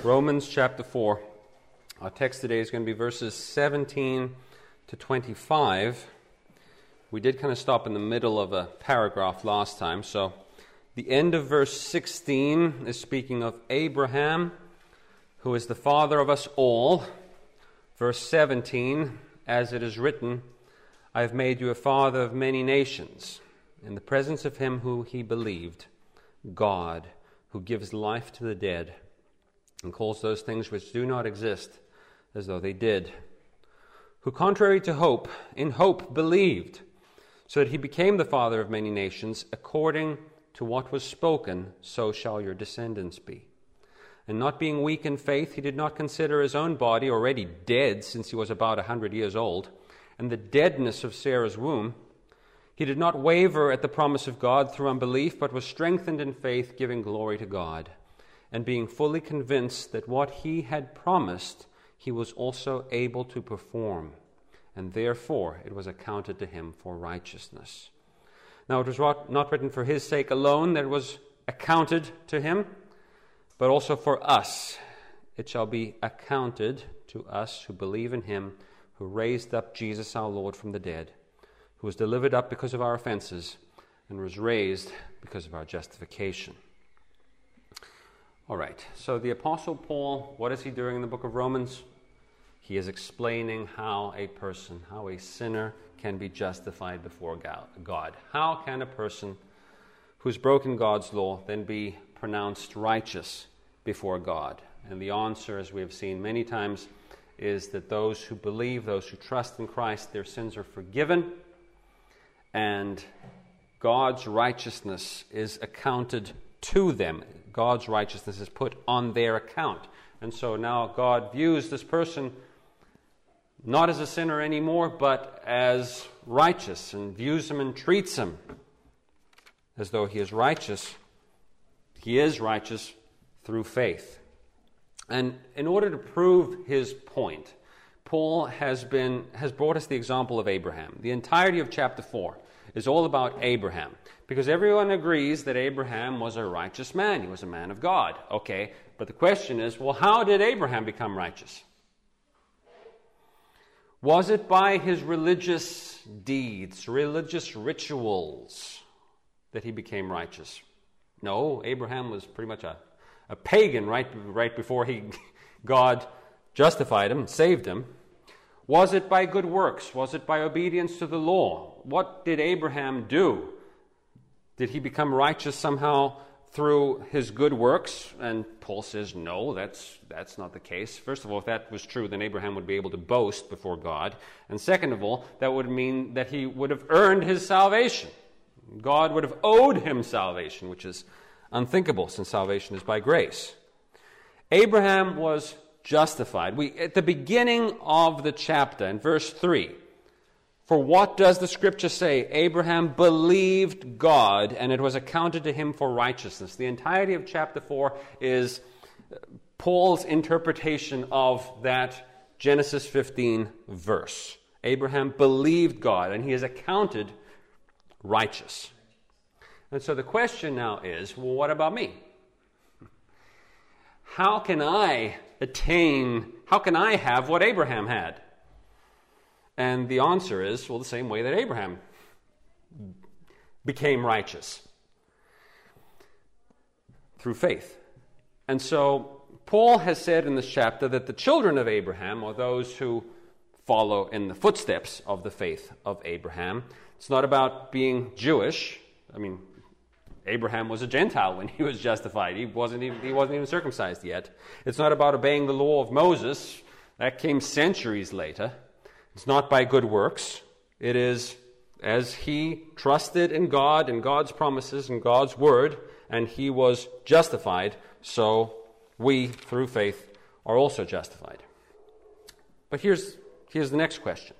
Romans chapter 4. Our text today is going to be verses 17 to 25. We did kind of stop in the middle of a paragraph last time, so the end of verse 16 is speaking of Abraham, who is the father of us all. Verse 17, as it is written, I have made you a father of many nations, in the presence of him who he believed, God, who gives life to the dead, and calls those things which do not exist as though they did, who contrary to hope, in hope believed, so that he became the father of many nations, according to what was spoken, so shall your descendants be. And not being weak in faith, he did not consider his own body already dead, since he was about 100 years old, and the deadness of Sarah's womb. He did not waver at the promise of God through unbelief, but was strengthened in faith, giving glory to God, and being fully convinced that what he had promised he was also able to perform, and therefore it was accounted to him for righteousness. Now it was not written for his sake alone that it was accounted to him, but also for us. It shall be accounted to us who believe in him who raised up Jesus our Lord from the dead, who was delivered up because of our offenses and was raised because of our justification. All right, so the Apostle Paul, what is he doing in the book of Romans? He is explaining how a person, how a sinner can be justified before God. How can a person who's broken God's law then be pronounced righteous before God? And the answer, as we have seen many times, is that those who believe, those who trust in Christ, their sins are forgiven, and God's righteousness is accounted to them. God's righteousness is put on their account. And so now God views this person not as a sinner anymore, but as righteous, and views him and treats him as though he is righteous. He is righteous through faith. And in order to prove his point, Paul has brought us the example of Abraham. The entirety of chapter 4 is all about Abraham, because everyone agrees that Abraham was a righteous man. He was a man of God. Okay, but the question is, well, how did Abraham become righteous? Was it by his religious deeds, religious rituals, that he became righteous? No, Abraham was pretty much a pagan right before God justified him, saved him. Was it by good works? Was it by obedience to the law? What did Abraham do? Did he become righteous somehow through his good works? And Paul says, no, that's not the case. First of all, if that was true, then Abraham would be able to boast before God. And second of all, that would mean that he would have earned his salvation. God would have owed him salvation, which is unthinkable, since salvation is by grace. Abraham was justified. At the beginning of the chapter, in verse 3, for what does the scripture say? Abraham believed God, and it was accounted to him for righteousness. The entirety of chapter 4 is Paul's interpretation of that Genesis 15 verse. Abraham believed God, and he is accounted righteous. And so the question now is, well, what about me? How can I have what Abraham had? And the answer is, well, the same way that Abraham became righteous, through faith. And so Paul has said in this chapter that the children of Abraham are those who follow in the footsteps of the faith of Abraham. It's not about being Jewish. I mean, Abraham was a Gentile when he was justified. He wasn't even circumcised yet. It's not about obeying the law of Moses. That came centuries later. It's not by good works. It is as he trusted in God and God's promises and God's word, and he was justified, so we, through faith, are also justified. But here's the next question.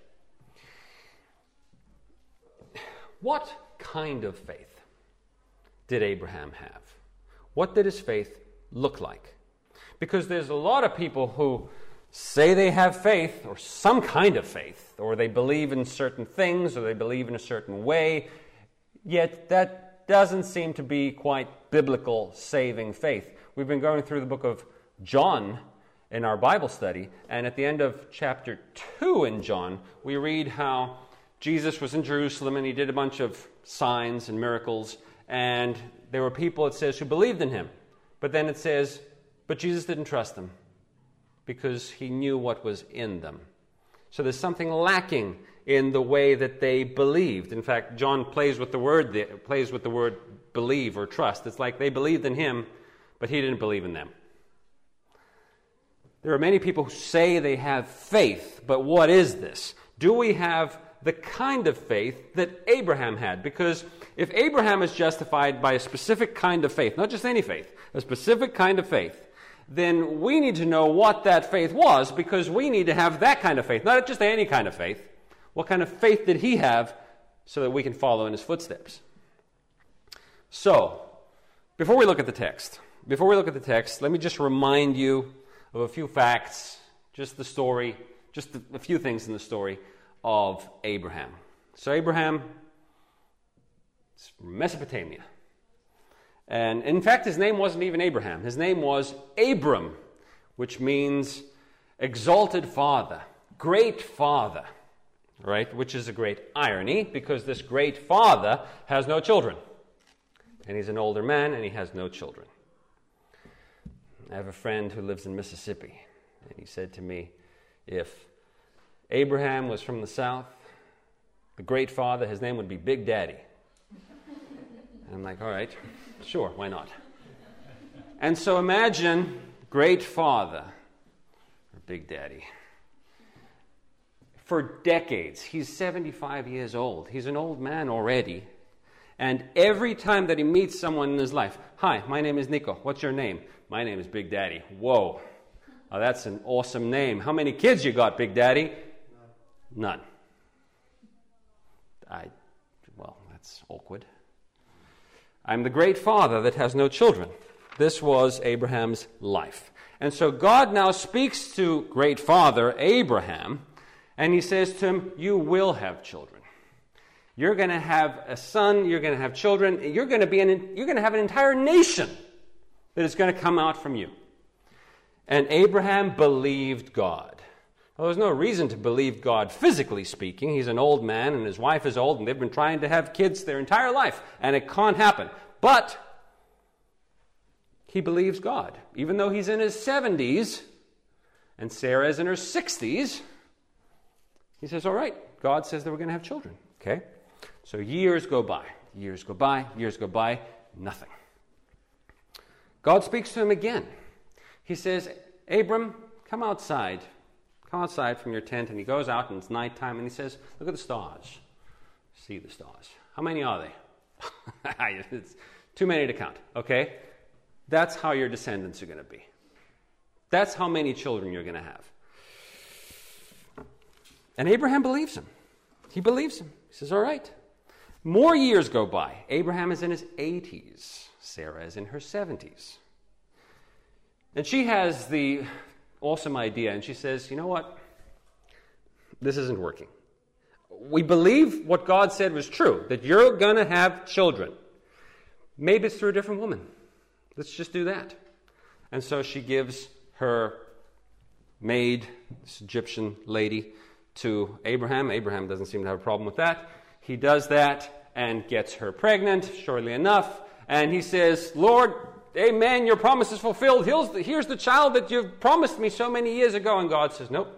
What kind of faith did Abraham have? What did his faith look like? Because there's a lot of people who say they have faith, or some kind of faith, or they believe in certain things, or they believe in a certain way, yet that doesn't seem to be quite biblical saving faith. We've been going through the book of John in our Bible study. And at the end of chapter 2 in John, we read how Jesus was in Jerusalem and he did a bunch of signs and miracles. And there were people, it says, who believed in him. But then it says, but Jesus didn't trust them because he knew what was in them. So there's something lacking in the way that they believed. In fact, John plays with the word believe or trust. It's like they believed in him, but he didn't believe in them. There are many people who say they have faith, but what is this? Do we have the kind of faith that Abraham had? Because if Abraham is justified by a specific kind of faith, not just any faith, a specific kind of faith, then we need to know what that faith was, because we need to have that kind of faith, not just any kind of faith. What kind of faith did he have so that we can follow in his footsteps? So, before we look at the text, let me just remind you of a few facts, just the story, just a few things in the story of Abraham. So Abraham is from Mesopotamia. And in fact, his name wasn't even Abraham. His name was Abram, which means exalted father, great father, right? Which is a great irony, because this great father has no children. And he's an older man, and he has no children. I have a friend who lives in Mississippi, and he said to me, if Abraham was from the south, the great father, his name would be Big Daddy. And I'm like, all right, sure, why not? And so imagine great father, or Big Daddy. For decades, he's 75 years old. He's an old man already. And every time that he meets someone in his life, hi, my name is Nico. What's your name? My name is Big Daddy. Whoa. Oh, that's an awesome name. How many kids you got, Big Daddy? None. Well, that's awkward. I'm the great father that has no children. This was Abraham's life. And so God now speaks to great father Abraham, and he says to him, you will have children. You're going to have a son, you're going to have children, you're going to have an entire nation that is going to come out from you. And Abraham believed God. Well, there's no reason to believe God physically speaking. He's an old man and his wife is old and they've been trying to have kids their entire life and it can't happen. But he believes God. Even though he's in his 70s and Sarah is in her 60s, he says, all right, God says that we're going to have children. Okay? So years go by, nothing. God speaks to him again. He says, Abram, come outside from your tent. And he goes out and it's nighttime and he says, look at the stars. See the stars. How many are they? It's too many to count, okay? That's how your descendants are going to be. That's how many children you're going to have. And Abraham believes him. He believes him. He says, all right. More years go by. Abraham is in his 80s. Sarah is in her 70s. And she has the awesome idea, and she says, you know what? This isn't working. We believe what God said was true, that you're going to have children. Maybe it's through a different woman. Let's just do that. And so she gives her maid, this Egyptian lady, to Abraham. Abraham doesn't seem to have a problem with that. He does that and gets her pregnant, shortly enough. And he says, Lord, amen, your promise is fulfilled. Here's the child that you've promised me so many years ago. And God says, nope.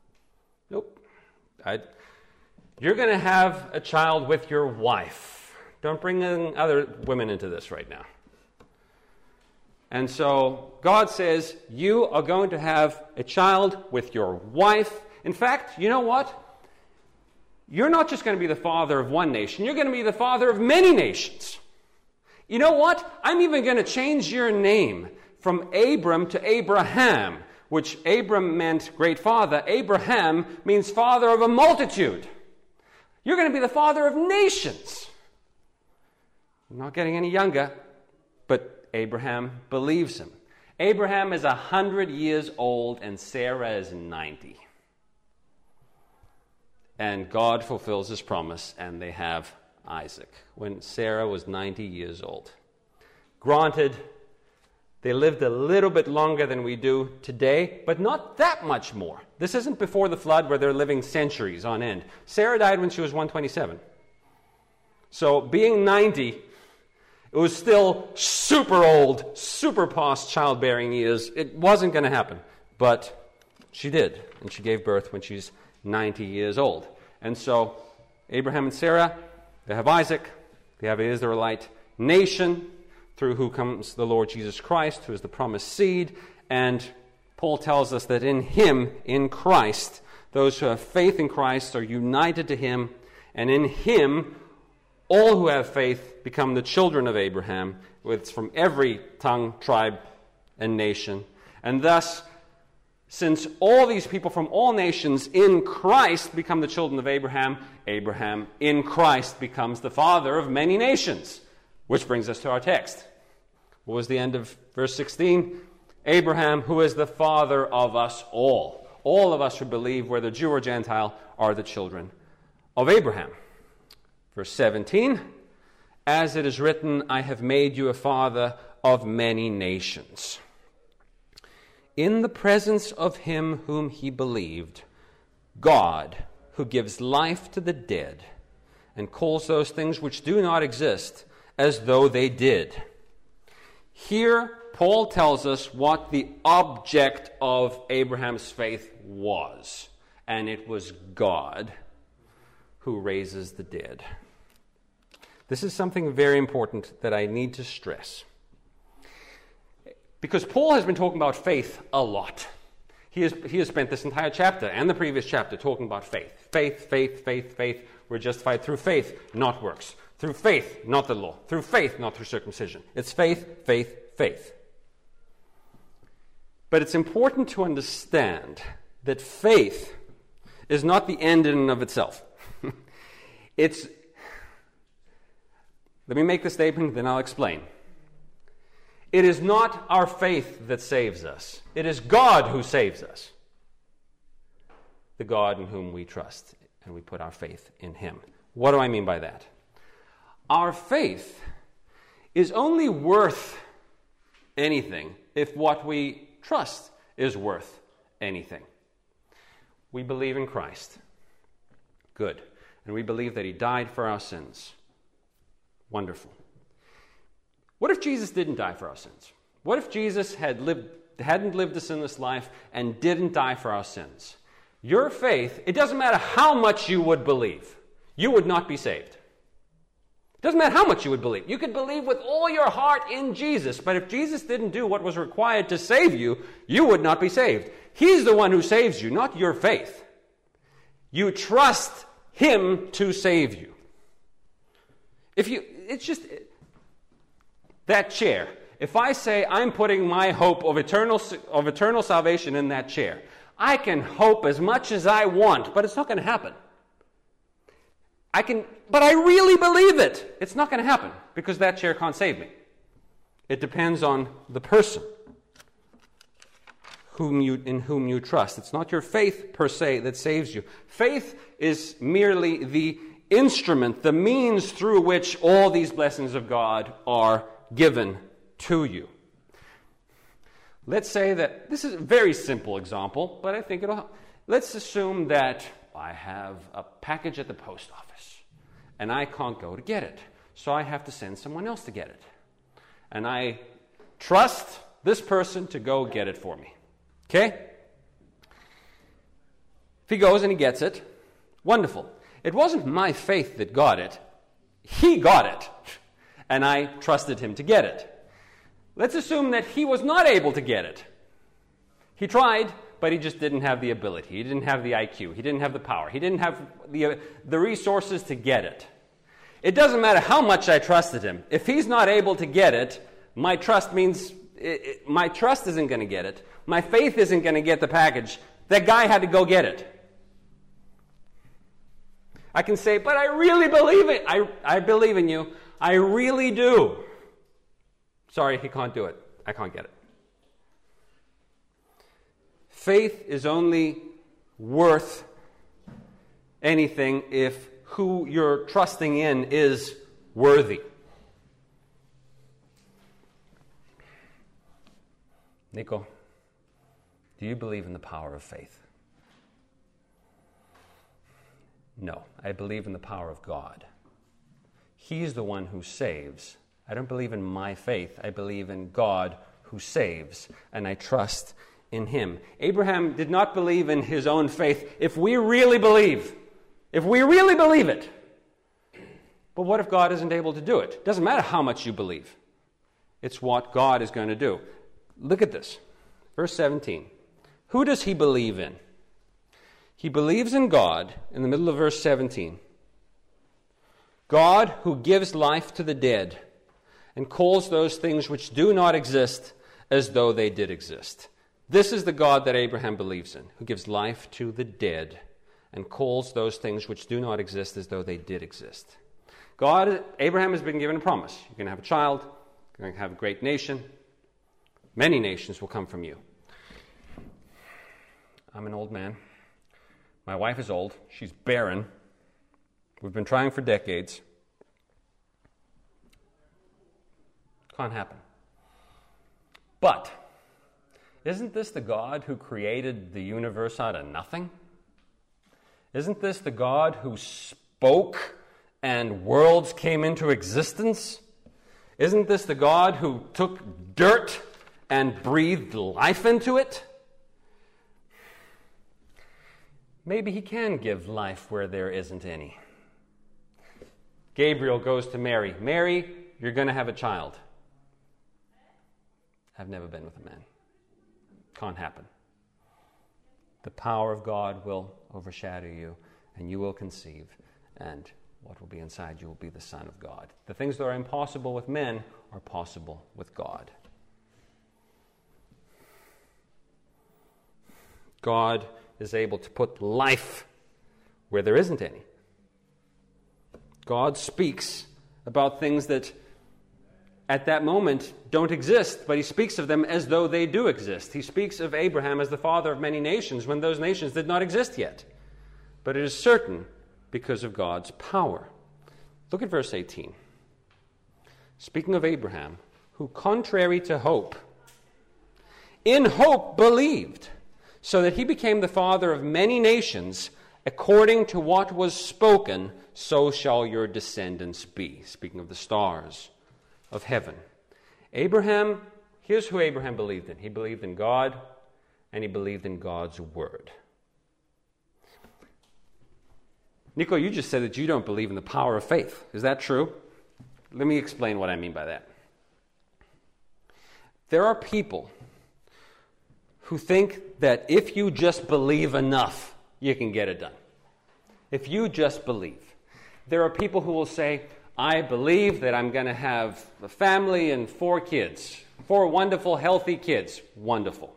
You're going to have a child with your wife. Don't bring in other women into this right now. And so God says, you are going to have a child with your wife. In fact, you know what? You're not just going to be the father of one nation. You're going to be the father of many nations. You know what? I'm even going to change your name from Abram to Abraham, which Abram meant great father. Abraham means father of a multitude. You're going to be the father of nations. I'm not getting any younger, but Abraham believes him. Abraham is 100 years old and Sarah is 90. And God fulfills his promise, and they have Isaac when Sarah was 90 years old. Granted, They lived a little bit longer than we do today, but not that much more. This isn't before the flood where they're living centuries on end. Sarah died when she was 127. So being 90, it was still super old, super past childbearing years. It wasn't going to happen, but she did, and she gave birth when she's 90 years old. And so Abraham and Sarah, they have Isaac, they have an Israelite nation, through who comes the Lord Jesus Christ, who is the promised seed. And Paul tells us that in him, in Christ, those who have faith in Christ are united to him, and in him, all who have faith become the children of Abraham, with from every tongue, tribe, and nation. And thus, since all these people from all nations in Christ become the children of Abraham, Abraham in Christ becomes the father of many nations. Which brings us to our text. What was the end of verse 16? Abraham, who is the father of us all. All of us who believe, whether Jew or Gentile, are the children of Abraham. Verse 17, as it is written, I have made you a father of many nations. In the presence of him whom he believed, God, who gives life to the dead, and calls those things which do not exist as though they did. Here, Paul tells us what the object of Abraham's faith was, and it was God who raises the dead. This is something very important that I need to stress. Because Paul has been talking about faith a lot. He has spent this entire chapter and the previous chapter talking about faith. Faith, faith, faith, faith. We're justified through faith, not works. Through faith, not the law. Through faith, not through circumcision. It's faith, faith, faith. But it's important to understand that faith is not the end in and of itself. Let me make the statement, then I'll explain. It is not our faith that saves us. It is God who saves us. The God in whom we trust, and we put our faith in him. What do I mean by that? Our faith is only worth anything if what we trust is worth anything. We believe in Christ. Good. And we believe that he died for our sins. Wonderful. What if Jesus didn't die for our sins? What if Jesus hadn't lived a sinless life and didn't die for our sins? Your faith, it doesn't matter how much you would believe, you would not be saved. It doesn't matter how much you would believe. You could believe with all your heart in Jesus, but if Jesus didn't do what was required to save you, you would not be saved. He's the one who saves you, not your faith. You trust him to save you. It's just that chair. If I say I'm putting my hope of eternal salvation in that chair, I can hope as much as I want, but it's not going to happen. But I really believe it. It's not going to happen because that chair can't save me. It depends on the person in whom you trust. It's not your faith per se that saves you. Faith is merely the instrument, the means through which all these blessings of God are given to you. Let's say that, this is a very simple example, but I think it'll help. Let's assume that I have a package at the post office, and I can't go to get it, so I have to send someone else to get it. And I trust this person to go get it for me. Okay? If he goes and he gets it, wonderful. It wasn't my faith that got it. He got it, and I trusted him to get it. Let's assume that he was not able to get it. He tried, but he just didn't have the ability. He didn't have the IQ. He didn't have the power. He didn't have the resources to get it. It doesn't matter how much I trusted him. If he's not able to get it, my trust my trust isn't going to get it. My faith isn't going to get the package. That guy had to go get it. I can say, but I really believe it. I believe in you. I really do. Sorry, he can't do it. I can't get it. Faith is only worth anything if who you're trusting in is worthy. Nico, do you believe in the power of faith? No, I believe in the power of God. He's the one who saves. I don't believe in my faith. I believe in God who saves, and I trust in Him. Abraham did not believe in his own faith if we really believe it. But what if God isn't able to do it? It doesn't matter how much you believe. It's what God is going to do. Look at this. Verse 17. Who does he believe in? He believes in God, in the middle of verse 17. God who gives life to the dead and calls those things which do not exist as though they did exist. This is the God that Abraham believes in, who gives life to the dead and calls those things which do not exist as though they did exist. Abraham has been given a promise. You're going to have a child. You're going to have a great nation. Many nations will come from you. I'm an old man. My wife is old. She's barren. We've been trying for decades. Can't happen. But isn't this the God who created the universe out of nothing? Isn't this the God who spoke and worlds came into existence? Isn't this the God who took dirt and breathed life into it? Maybe He can give life where there isn't any. Gabriel goes to Mary. Mary, you're going to have a child. I've never been with a man. Can't happen. The power of God will overshadow you, and you will conceive, and what will be inside you will be the Son of God. The things that are impossible with men are possible with God. God is able to put life where there isn't any. God speaks about things that at that moment don't exist, but He speaks of them as though they do exist. He speaks of Abraham as the father of many nations when those nations did not exist yet. But it is certain because of God's power. Look at verse 18. Speaking of Abraham, who contrary to hope, in hope believed, so that he became the father of many nations, according to what was spoken, so shall your descendants be. Speaking of the stars of heaven. Abraham, here's who Abraham believed in. He believed in God, and he believed in God's word. Nico, you just said that you don't believe in the power of faith. Is that true? Let me explain what I mean by that. There are people who think that if you just believe enough, you can get it done. If you just believe. There are people who will say, I believe that I'm going to have a family and 4 kids. 4 wonderful, healthy kids. Wonderful.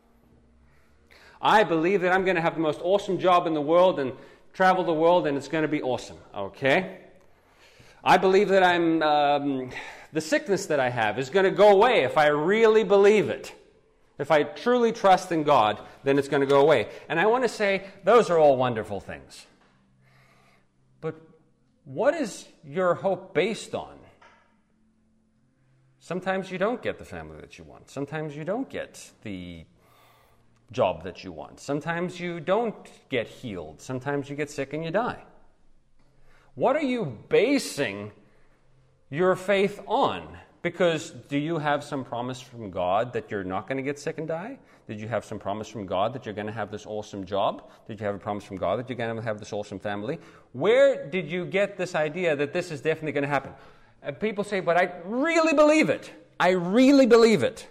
I believe that I'm going to have the most awesome job in the world and travel the world, and it's going to be awesome. Okay? I believe that the sickness that I have is going to go away if I really believe it. If I truly trust in God, then it's going to go away. And I want to say, those are all wonderful things. But what is your hope based on? Sometimes you don't get the family that you want. Sometimes you don't get the job that you want. Sometimes you don't get healed. Sometimes you get sick and you die. What are you basing your faith on? Because do you have some promise from God that you're not going to get sick and die? Did you have some promise from God that you're going to have this awesome job? Did you have a promise from God that you're going to have this awesome family? Where did you get this idea that this is definitely going to happen? And people say, but I really believe it. I really believe it.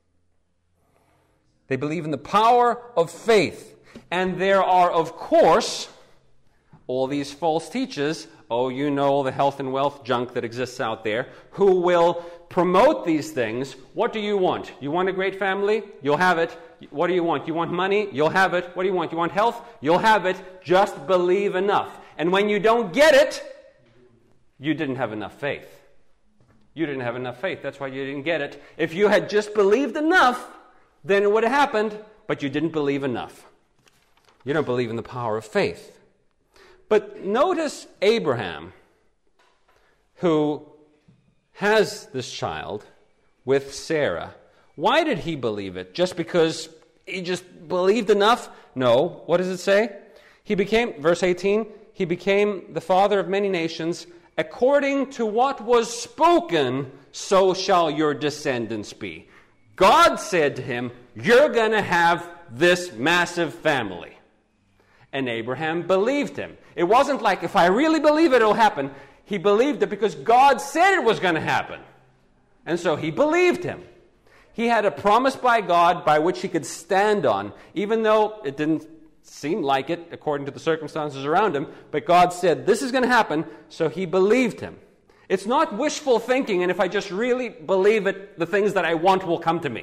They believe in the power of faith. And there are, of course, all these false teachers, all the health and wealth junk that exists out there, who will promote these things. What do you want? You want a great family? You'll have it. What do you want? You want money? You'll have it. What do you want? You want health? You'll have it. Just believe enough. And when you don't get it, you didn't have enough faith. You didn't have enough faith. That's why you didn't get it. If you had just believed enough, then it would have happened, but you didn't believe enough. You don't believe in the power of faith. But notice Abraham, who has this child with Sarah. Why did he believe it? Just because he just believed enough? No. What does it say? He became, verse 18, he became the father of many nations. According to what was spoken, so shall your descendants be. God said to him, you're going to have this massive family. And Abraham believed him. It wasn't like, if I really believe it, it'll happen. He believed it because God said it was going to happen. And so he believed him. He had a promise by God by which he could stand on, even though it didn't seem like it according to the circumstances around him. But God said, this is going to happen, so he believed him. It's not wishful thinking, and if I just really believe it, the things that I want will come to me.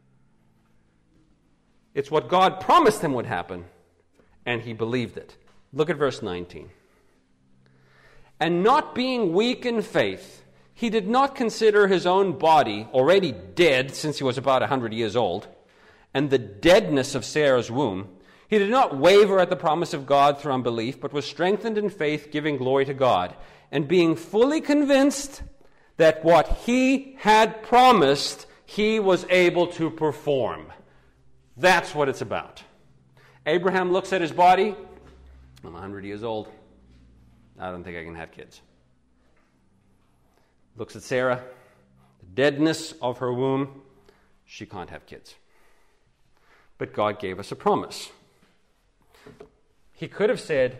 It's what God promised him would happen, and he believed it. Look at verse 19. And not being weak in faith, he did not consider his own body already dead since he was about 100 years old, and the deadness of Sarah's womb. He did not waver at the promise of God through unbelief, but was strengthened in faith, giving glory to God, and being fully convinced that what he had promised, he was able to perform. That's what it's about. Abraham looks at his body. I'm 100 years old. I don't think I can have kids. Looks at Sarah. The deadness of her womb. She can't have kids. But God gave us a promise. He could have said,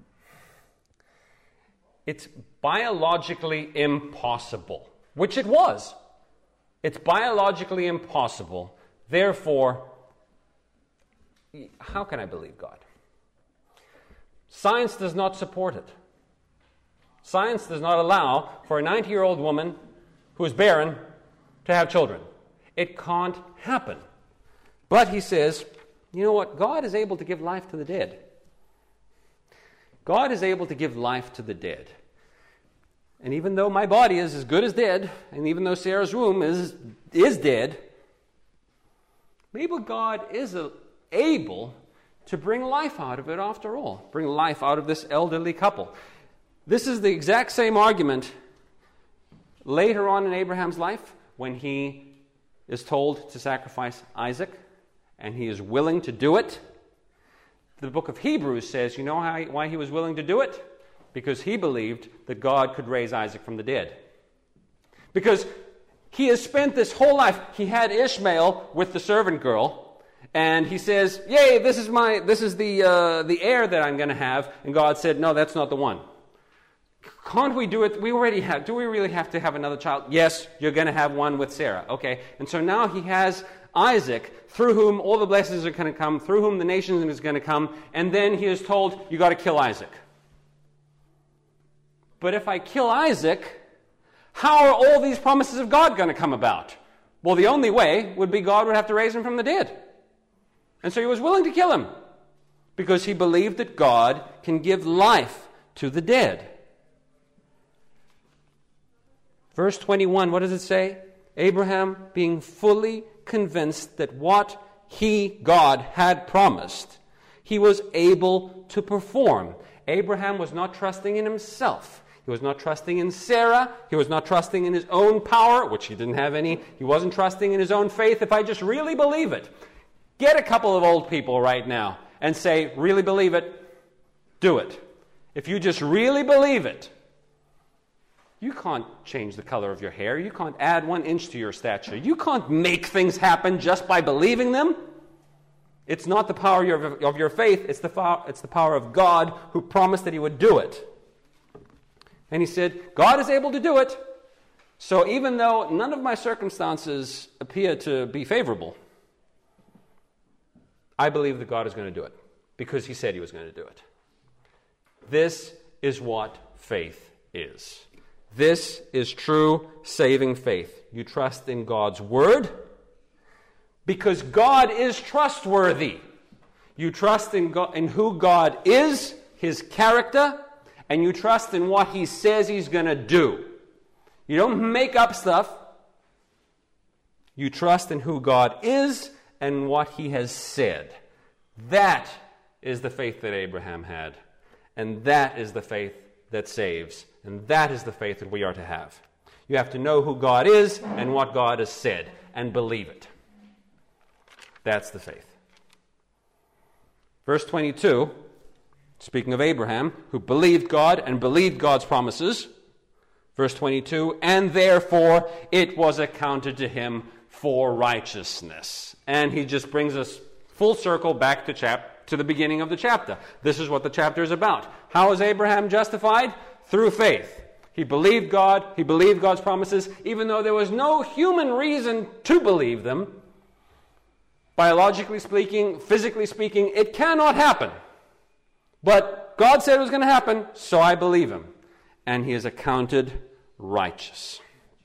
it's biologically impossible, which it was. It's biologically impossible. Therefore, how can I believe God? Science does not support it. Science does not allow for a 90-year-old woman who is barren to have children. It can't happen. But he says, you know what? God is able to give life to the dead. God is able to give life to the dead. And even though my body is as good as dead, and even though Sarah's womb is dead, maybe God is able to bring life out of it after all. Bring life out of this elderly couple. This is the exact same argument later on in Abraham's life when he is told to sacrifice Isaac, and he is willing to do it. The book of Hebrews says, you know why he was willing to do it? Because he believed that God could raise Isaac from the dead. Because he has spent this whole life, he had Ishmael with the servant girl, and he says, yay, this is the heir that I'm going to have. And God said, no, that's not the one. Can't we do it? We already have. Do we really have to have another child? Yes, you're going to have one with Sarah. Okay, and so now he has Isaac, through whom all the blessings are going to come, through whom the nation is going to come, and then he is told, you got to kill Isaac. But if I kill Isaac, how are all these promises of God going to come about? Well, the only way would be God would have to raise him from the dead. And so he was willing to kill him because he believed that God can give life to the dead. Verse 21, what does it say? Abraham, being fully convinced that what God had promised, he was able to perform. Abraham was not trusting in himself. He was not trusting in Sarah. He was not trusting in his own power, which he didn't have any. He wasn't trusting in his own faith. If I just really believe it. Get a couple of old people right now and say, really believe it, do it. If you just really believe it, you can't change the color of your hair. You can't add 1 inch to your stature. You can't make things happen just by believing them. It's not the power of your faith. It's the power of God who promised that he would do it. And he said, God is able to do it. So even though none of my circumstances appear to be favorable, I believe that God is going to do it because he said he was going to do it. This is what faith is. This is true saving faith. You trust in God's word because God is trustworthy. You trust in who God is, his character, and you trust in what he says he's going to do. You don't make up stuff. You trust in who God is and what he has said. That is the faith that Abraham had. And that is the faith that saves. And that is the faith that we are to have. You have to know who God is and what God has said and believe it. That's the faith. Verse 22, speaking of Abraham, who believed God and believed God's promises. Verse 22, and therefore it was accounted to him for righteousness. And he just brings us full circle back to the beginning of the chapter. This is what the chapter is about. How is Abraham justified? Through faith. He believed God. He believed God's promises, even though there was no human reason to believe them. Biologically speaking, physically speaking, it cannot happen. But God said it was going to happen, so I believe him. And he is accounted righteous.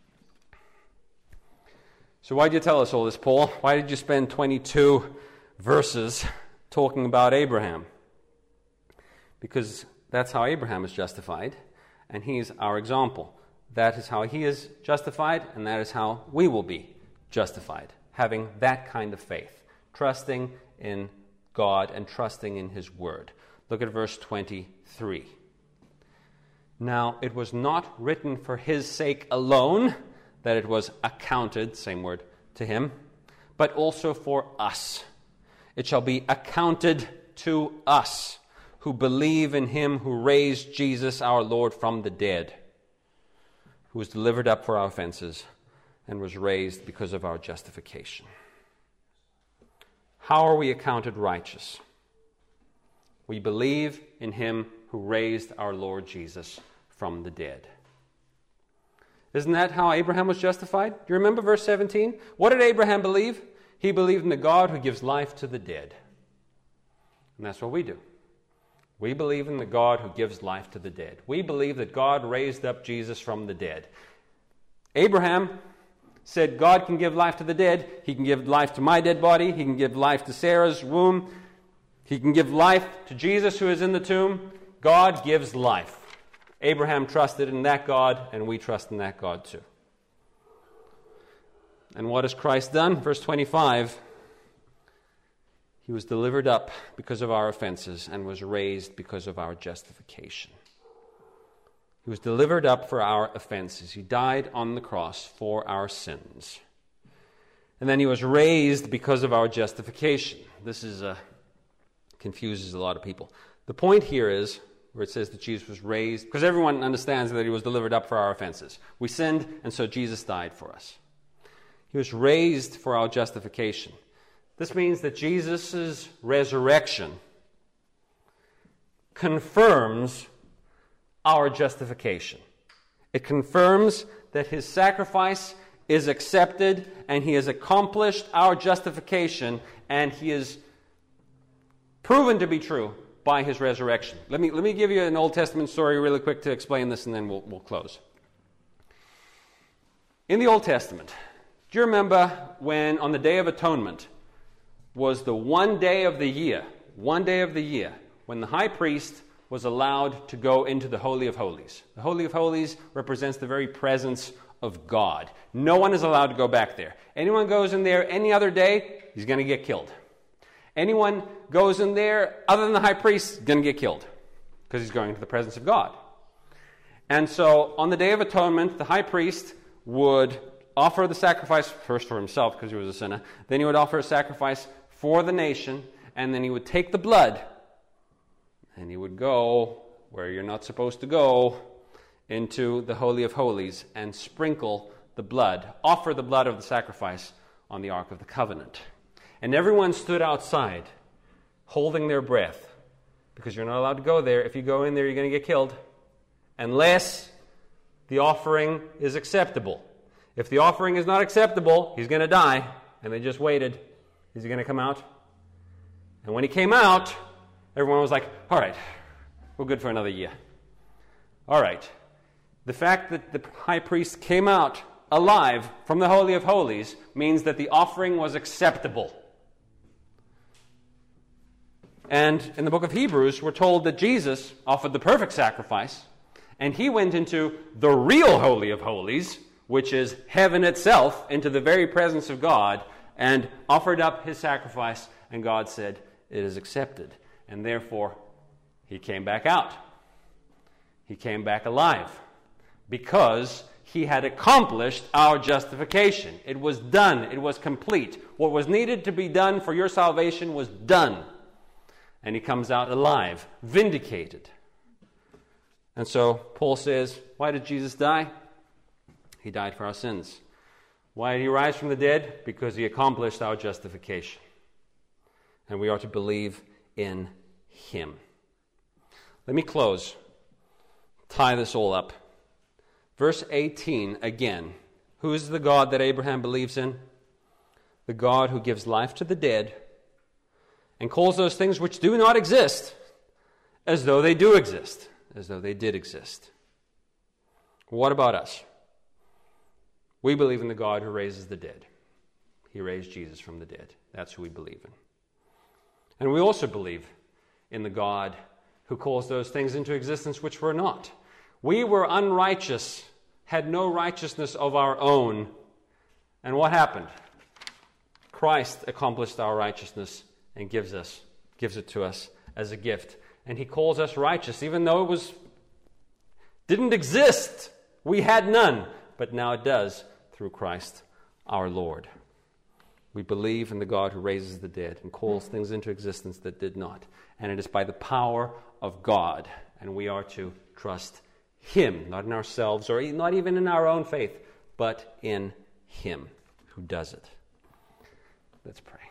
So why did you tell us all this, Paul? Why did you spend 22 verses talking about Abraham? Because that's how Abraham is justified, and he's our example. That is how he is justified, and that is how we will be justified, having that kind of faith, trusting in God and trusting in his word. Look at verse 23. Now, it was not written for his sake alone that it was accounted, same word, to him, but also for us. It shall be accounted to us who believe in him who raised Jesus our Lord from the dead, who was delivered up for our offenses and was raised because of our justification. How are we accounted righteous? We believe in him who raised our Lord Jesus from the dead. Isn't that how Abraham was justified? Do you remember verse 17? What did Abraham believe? He believed in the God who gives life to the dead. And that's what we do. We believe in the God who gives life to the dead. We believe that God raised up Jesus from the dead. Abraham said God can give life to the dead. He can give life to my dead body. He can give life to Sarah's womb. He can give life to Jesus who is in the tomb. God gives life. Abraham trusted in that God, and we trust in that God too. And what has Christ done? Verse 25, he was delivered up because of our offenses and was raised because of our justification. He was delivered up for our offenses. He died on the cross for our sins. And then he was raised because of our justification. This confuses a lot of people. The point here is, where it says that Jesus was raised, because everyone understands that he was delivered up for our offenses. We sinned, and so Jesus died for us. He was raised for our justification. This means that Jesus' resurrection confirms our justification. It confirms that his sacrifice is accepted, and he has accomplished our justification, and he is proven to be true by his resurrection. Let me give you an Old Testament story really quick to explain this, and then we'll close. In the Old Testament, do you remember when on the Day of Atonement was the one day of the year, when the high priest was allowed to go into the Holy of Holies? The Holy of Holies represents the very presence of God. No one is allowed to go back there. Anyone goes in there any other day, he's going to get killed. Anyone goes in there other than the high priest is going to get killed because he's going into the presence of God. And so on the Day of Atonement, the high priest would offer the sacrifice first for himself because he was a sinner. Then he would offer a sacrifice for the nation, and then he would take the blood and he would go where you're not supposed to go, into the Holy of Holies, and sprinkle the blood, offer the blood of the sacrifice on the Ark of the Covenant. And everyone stood outside, holding their breath, because you're not allowed to go there. If you go in there, you're going to get killed, unless the offering is acceptable. If the offering is not acceptable, he's going to die, and they just waited. Is he going to come out? And when he came out, everyone was like, all right, we're good for another year. All right. The fact that the high priest came out alive from the Holy of Holies means that the offering was acceptable. And in the book of Hebrews, we're told that Jesus offered the perfect sacrifice, and he went into the real Holy of Holies, which is heaven itself, into the very presence of God, and offered up his sacrifice, and God said, it is accepted. And therefore, he came back out. He came back alive, because He had accomplished our justification. It was done. It was complete. What was needed to be done for your salvation was done. And he comes out alive, vindicated. And so Paul says, why did Jesus die? He died for our sins. Why did he rise from the dead? Because he accomplished our justification. And we are to believe in him. Let me close. Tie this all up. Verse 18 again. Who is the God that Abraham believes in? The God who gives life to the dead and calls those things which do not exist as though they do exist, as though they did exist. What about us? We believe in the God who raises the dead. He raised Jesus from the dead. That's who we believe in. And we also believe in the God who calls those things into existence which were not. We were unrighteous, had no righteousness of our own. And what happened? Christ accomplished our righteousness and gives it to us as a gift. And he calls us righteous, even though it didn't exist. We had none, but now it does through Christ our Lord. We believe in the God who raises the dead and calls things into existence that did not. And it is by the power of God. And we are to trust him, not in ourselves or not even in our own faith, but in him who does it. Let's pray.